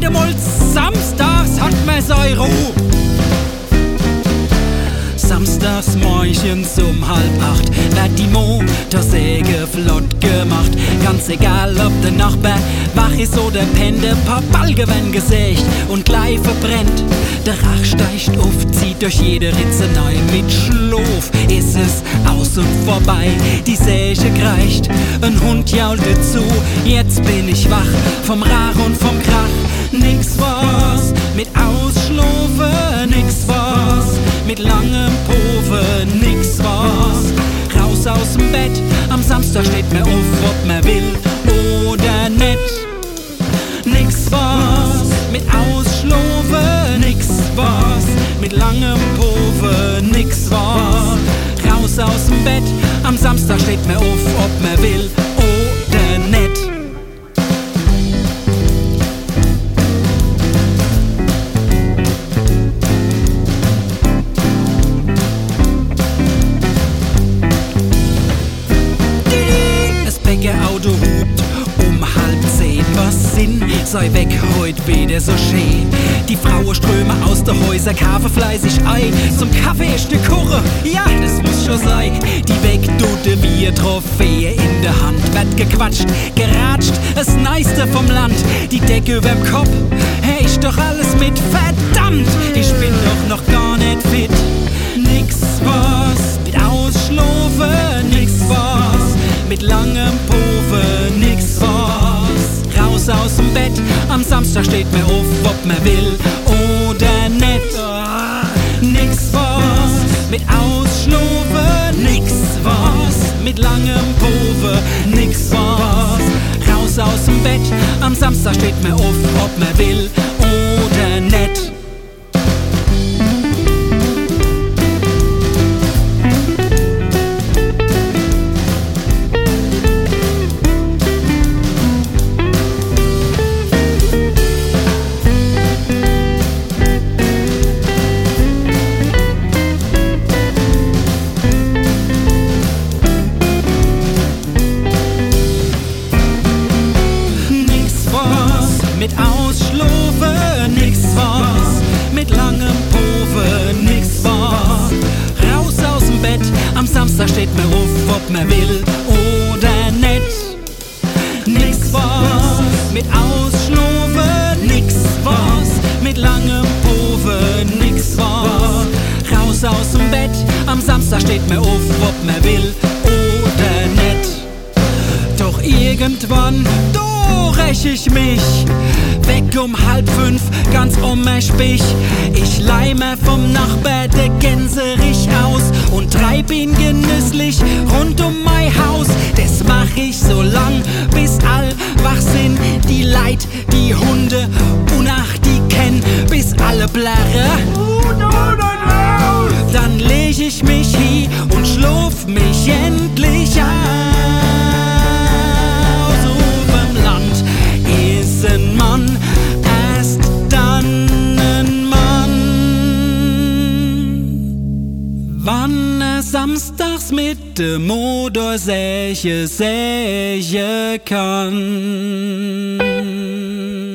Nicht einmal samstags hat man seine Ruhe. Samstags morgens um 7:30 wird die Motorsäge flott gemacht. Ganz egal, ob der Nachbar wach ist oder pennt, ein paar Balken werden gesägt und gleich verbrennt. Der Rauch steigt auf, zieht durch jede Ritze neu. Mit Schlaf ist es aus und vorbei. Die Säge kreicht, ein Hund jault dazu. Jetzt bin ich wach vom Rauch und vom Krach. Nix was mit Ausschlafen, nix was mit langem Pove, nix was raus aus dem Bett. Am Samstag steht man auf, ob man will oder nicht. Nix was mit Ausschlafen, nix was mit langem Pove, nix was raus aus dem Bett. Am Samstag steht man auf, ob man will oder nicht. Auto hupt um 9:30. Was Sinn, sei weg, heut wieder so schön. Die Frauen strömen aus den Häusern, kaufen fleißig Ei. Zum Kaffee ist ne Kurre, ja, das muss schon sein. Die wegdute wie Trophäe in der Hand. Wird gequatscht, geratscht, das Neiste vom Land. Die Decke überm Kopf, hey, ist doch alles mit. Verdammt, ich bin doch noch gar nicht fit. Nix was mit Ausschlafen, nix was mit langem Pove, nix was raus aus dem Bett. Am Samstag steht man auf, ob man will oder nicht. Nix was mit Ausschlafen, nix was mit langem Pove, nix was raus aus dem Bett. Am Samstag steht man auf, ob man will oder nicht. Mit Ausschlafen, nix was mit langem Pove, nix was raus aus dem Bett. Am Samstag steht man auf, ob man will oder nicht. Nix was mit Ausschlafen, nix was mit langem Pove, nix was raus aus dem Bett. Am Samstag steht man auf, ob man will oder nicht. Doch irgendwann räch ich mich weg um 4:30, ganz Spich. Ich leih mir vom Nachbar der Gänserich aus und treib ihn genüsslich rund um mein Haus. Das mach ich so lang, bis all wach sind. Die Leid, die Hunde und ach die kenn, bis alle blärre. Dann leg ich mich hin und schlaf mich endlich ein Mann, erst dann ein Mann. Wann er samstags mit dem Motorsäge säge kann.